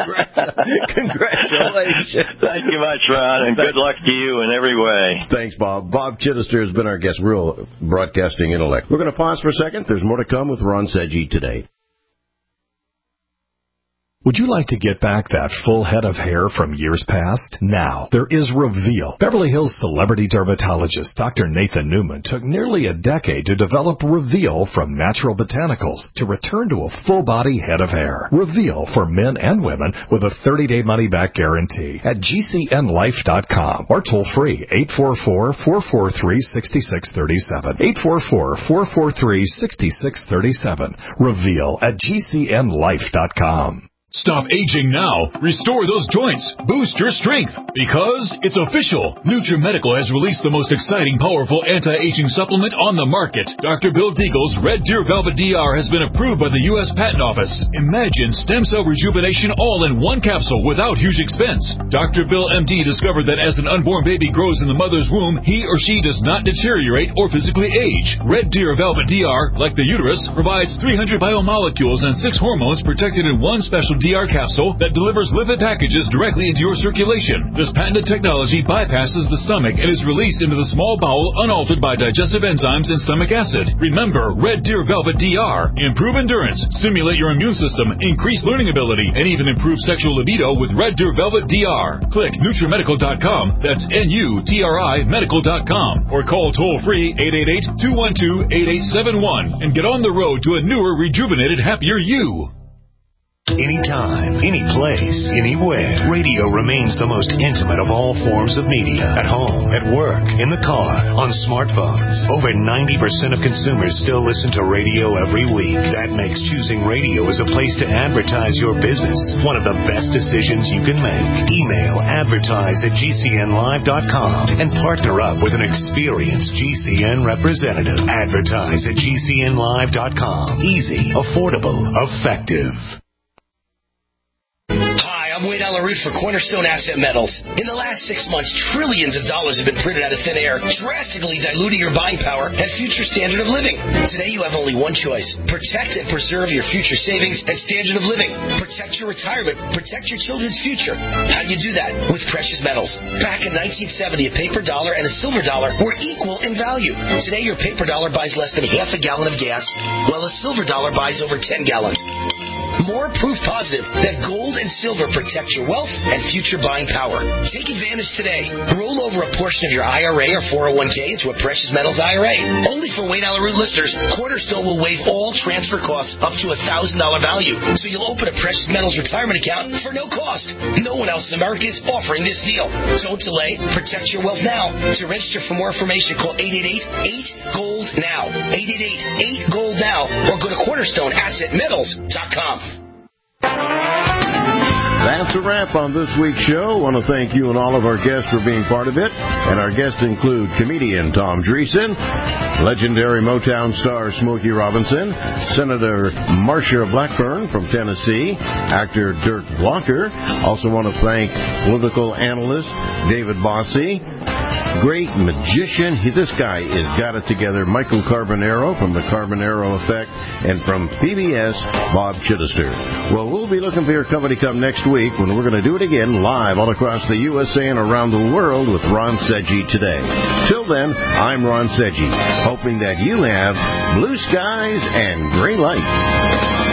congratulations. Thank you much, Ron, and good luck to you in every way. Thanks, Bob. Bob Chittister has been our guest, real broadcasting intellect. We're going to pause for a second. There's more to come with Ron Seggi today. Would you like to get back that full head of hair from years past? Now, there is Reveal. Beverly Hills celebrity dermatologist Doctor Nathan Newman took nearly a decade to develop Reveal from natural botanicals to return to a full-body head of hair. Reveal for men and women with a thirty-day money-back guarantee at G C N life dot com or toll-free eight four four, four four three, six six three seven. eight four four, four four three, six six three seven. Reveal at G C N life dot com. Stop aging now. Restore those joints. Boost your strength. Because it's official. NutriMedical has released the most exciting, powerful anti-aging supplement on the market. Doctor Bill Deagle's Red Deer Velvet D R has been approved by the U S Patent Office. Imagine stem cell rejuvenation all in one capsule without huge expense. Doctor Bill M D discovered that as an unborn baby grows in the mother's womb, he or she does not deteriorate or physically age. Red Deer Velvet D R, like the uterus, provides three hundred biomolecules and six hormones protected in one special D R capsule that delivers lipid packages directly into your circulation. This patented technology bypasses the stomach and is released into the small bowel unaltered by digestive enzymes and stomach acid. Remember, Red Deer Velvet D R. Improve endurance, stimulate your immune system, increase learning ability, and even improve sexual libido with Red Deer Velvet D R. Click NutriMedical dot com, that's N U T R I medical dot com, or call toll-free eight eight eight, two one two, eight eight seven one and get on the road to a newer, rejuvenated, happier you. Anytime, any place, anywhere, radio remains the most intimate of all forms of media. At home, at work, in the car, on smartphones. Over ninety percent of consumers still listen to radio every week. That makes choosing radio as a place to advertise your business one of the best decisions you can make. Email advertise at G C N live dot com and partner up with an experienced G C N representative. Advertise at G C N live dot com. Easy, affordable, effective. I'm Wade Alaroot for Cornerstone Asset Metals. In the last six months, trillions of dollars have been printed out of thin air, drastically diluting your buying power and future standard of living. Today, you have only one choice. Protect and preserve your future savings and standard of living. Protect your retirement. Protect your children's future. How do you do that? With precious metals. Back in nineteen seventy, a paper dollar and a silver dollar were equal in value. Today, your paper dollar buys less than half a gallon of gas, while a silver dollar buys over ten gallons. More proof positive that gold and silver protect your wealth and future buying power. Take advantage today. Roll over a portion of your I R A or four oh one k into a precious metals I R A. Only for Wayne Alaroot listeners, Cornerstone will waive all transfer costs up to a one thousand dollars value. So you'll open a precious metals retirement account for no cost. No one else in America is offering this deal. Don't delay. Protect your wealth now. To register for more information, call eight eight eight, eight, gold now. eight eight eight, eight, gold now. Or go to cornerstone asset metals dot com. That's a wrap on this week's show. I want to thank you and all of our guests for being part of it. And our guests include comedian Tom Dreesen, legendary Motown star Smokey Robinson, Senator Marsha Blackburn from Tennessee, actor Dirk Blocker. Also want to thank political analyst David Bossy, great magician. He, this guy has got it together. Michael Carbonaro from the Carbonaro Effect, and from P B S, Bob Chittister. Well, we'll be looking for your company come next week when we're going to do it again live all across the U S A and around the world with Ron Seggi Today. Till then, I'm Ron Seggi, hoping that you have blue skies and gray lights.